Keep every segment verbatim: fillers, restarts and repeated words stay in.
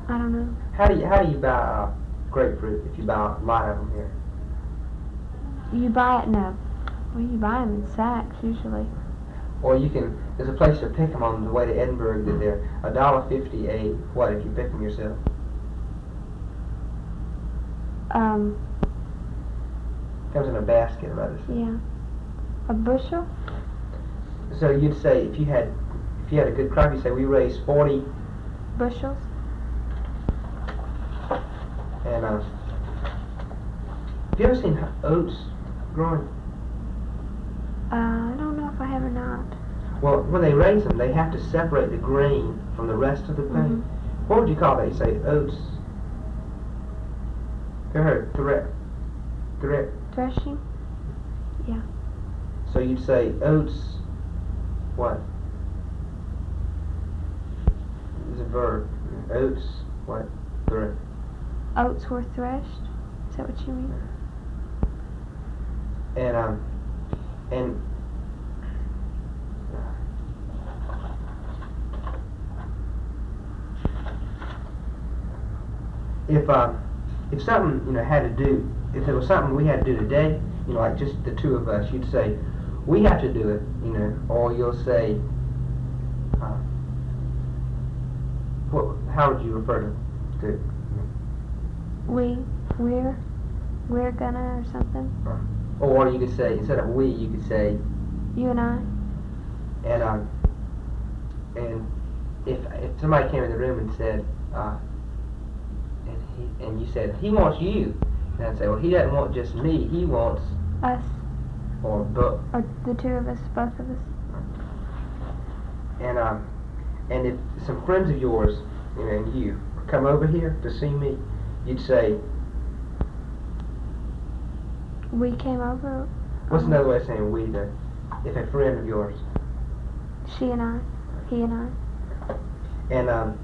I don't know. How do you how do you buy uh, grapefruit if you buy a lot of them here? You buy it in a, well, you buy them in sacks usually. Or you can, there's a place to pick them on the way to Edinburgh that they're a dollar fifty a what if you pick them yourself? Um, Comes in a basket, rather. yeah. A bushel? So you'd say if you had if you had a good crop, you say we raised forty Bushels? and uh, have you ever seen oats growing? Uh, I don't know if I have or not. Well, when they raise them, they have to separate the grain from the rest of the thing. Mm-hmm. What would you call that? You say oats. Go ahead, threat, threat. Threshing? Yeah. So you'd say oats. What? It's a verb. Oats. What? Threat. Oats were threshed? Is that what you mean? And um, and if uh, if something you know had to do, if there was something we had to do today, you know, like just the two of us, you'd say we have to do it, you know, or you'll say, uh, what? How would you refer to to? We, we're, we're gonna or something. Or you could say, instead of we, you could say, You and I. and um, and if if somebody came in the room and said, uh, and he and you said he wants you, and I'd say, well, he doesn't want just me, he wants Us. or both. Or the two of us, both of us. And um, and if some friends of yours, you know, and you come over here to see me, you'd say, We came over. what's um, another way of saying we? Though, if a friend of yours, She and I. He and I. and um,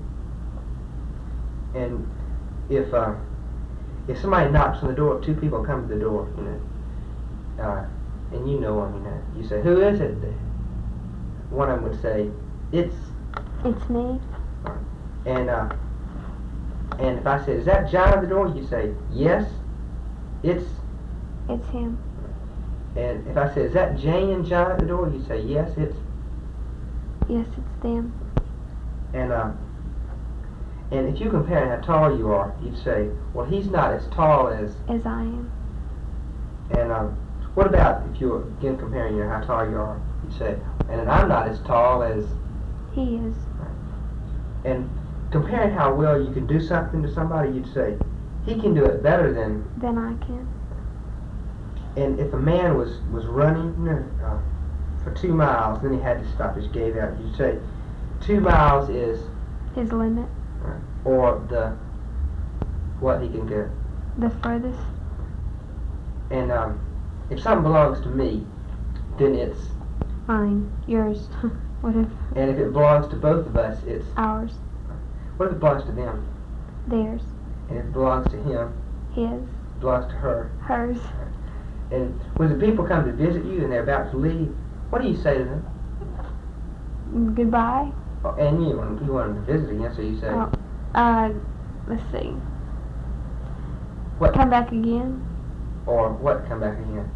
and if uh, if somebody knocks on the door, two people come to the door, you know, uh, and you know them, you know, you say, who is it? One of them would say, it's, It's me. and uh, and if I said, is that John at the door? You say, yes, it's, It's him. and if I said, is that Jane and John at the door? You say, yes, it's, Yes, it's them. and uh, and if you compare how tall you are, you'd say, well, he's not as tall as, As I am. and um, what about if you were again comparing, you know, how tall you are? You'd say, and I'm not as tall as, He is. and comparing how well you can do something to somebody, you'd say, he can do it better than, Then I can. and if a man was, was running, you know, uh, for two miles, then he had to stop, just gave out, you'd say, two miles is, His limit. or the, what he can go. The furthest. And um, if something belongs to me, then it's, Mine. Yours. Whatever. and if it belongs to both of us, it's, Ours. what if it belongs to them? Theirs. And if it belongs to him, His. it belongs to her. Hers. And when the people come to visit you and they're about to leave, what do you say to them? Goodbye. Oh, and you want, you want them to visit again, so you say, Oh, uh, let's see. what? Come back again. Or what, come back again?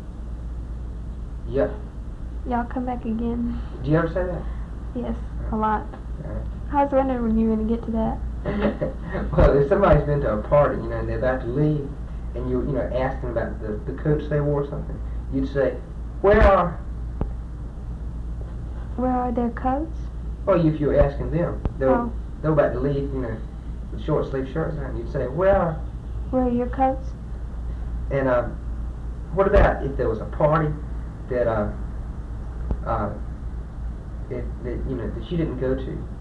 Yep. Y'all come back again. Do you ever say that? Yes, a lot. Alright. I was wondering when you were going to get to that. Well, if somebody's been to a party, you know, and they're about to leave, and you, you know, ask them about the, the coats they wore or something, you'd say, where are, Where are their coats? well, if you were asking them, they were, Oh. they were about to leave, you know, with short sleeve shirts on, you'd say, where are, Where are your coats? and um, what about if there was a party that, uh, uh, it, that, you know, that you didn't go to,